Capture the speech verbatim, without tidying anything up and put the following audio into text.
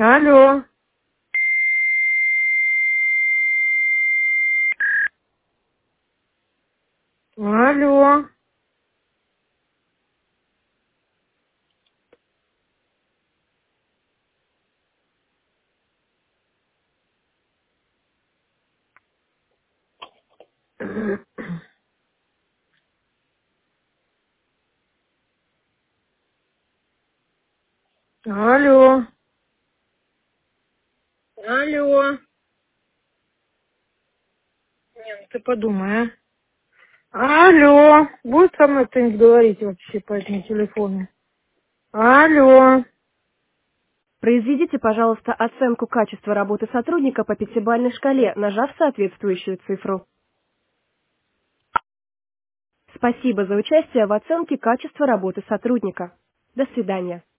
Алло. Алло. Алло. Алло. Не, ну ты подумай, а. Алло. Будет со мной кто-нибудь говорить вообще по этому телефону? Алло. Произведите, пожалуйста, оценку качества работы сотрудника по пятибалльной шкале, нажав соответствующую цифру. Спасибо за участие в оценке качества работы сотрудника. До свидания.